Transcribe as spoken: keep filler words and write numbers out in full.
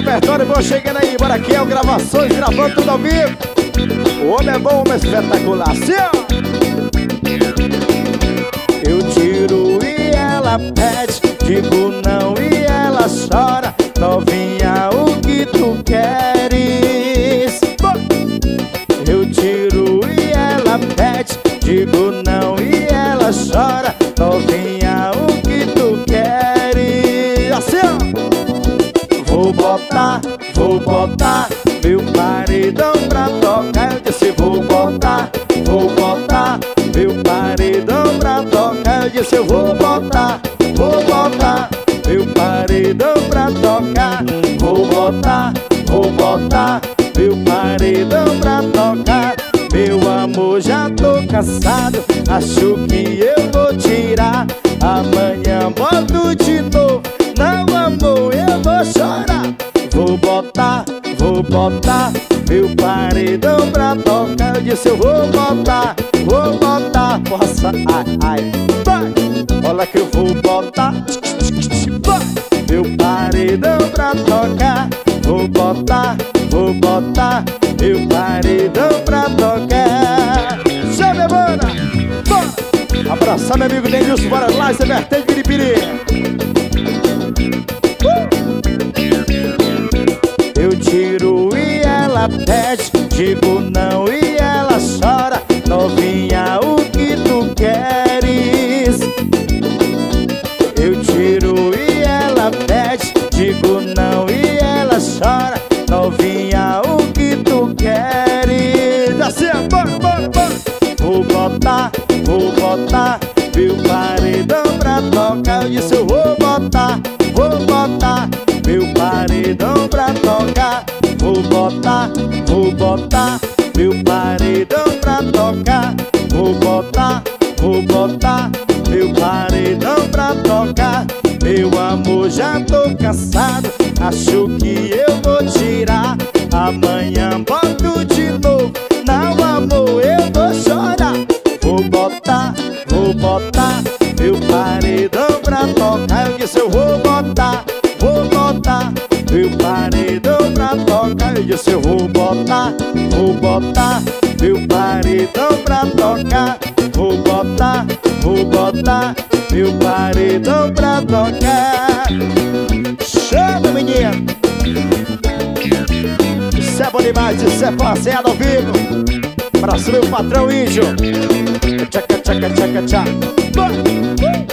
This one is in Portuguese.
repertório bom chegando aí. Bora aqui, é o Gravações, gravando tudo ao vivo. O homem é bom, o homem é espetacular. Assim, ó. Eu tiro e ela pede, digo não e ela chora. Novinha, o que tu queres? Eu tiro e ela pede, digo não e ela chora. Novinha, o que tu queres? Assim, ó. Vou botar, vou botar meu paredão pra tocar. Eu disse vou botar, vou botar meu paredão pra tocar. Eu disse eu vou botar, vou botar meu paredão pra tocar. Vou botar, vou botar meu paredão pra tocar. Meu amor, já tô cansado, acho que eu vou tirar. Amanhã boto de novo, não amor, eu vou chorar. Vou botar, vou botar meu paredão pra tocar. Eu disse eu vou botar, vou botar. Possa, ai, ai, vai. Olha que eu vou botar, vai. Meu paredão pra tocar. Vou botar, vou botar meu paredão pra tocar. Chama, minha mana, bora. Abraçar meu amigo Denilson, bora lá, esse é Vertente Piripiri. uh! Eu tiro e ela pede, digo não e ela chora. Novinha, o que tu queres? Eu tiro e ela pede, digo não e ela chora. Novinha, o que tu queres? Assim, bora, bora, bora. Vou botar, vou botar meu paredão pra tocar. Eu disse eu vou botar, vou botar meu paredão pra tocar. Vou botar, vou botar meu paredão pra tocar. Vou botar, vou botar meu paredão pra tocar. Meu amor, já tô cansado, acho que eu vou tirar. Amanhã boto de novo, não amor, eu vou chorar. Vou botar, vou botar meu paredão pra tocar. Eu disse eu vou botar, vou botar meu paredão pra tocar. Eu disse eu vou botar, vou botar meu paredão pra tocar. Vou botar, vou botar meu paredão pra tocar. Chama, menino. Isso é bom demais, isso é fazendo ao vivo. Pra cima o patrão índio. Tchaca, tchaca, tchaca, tchaca.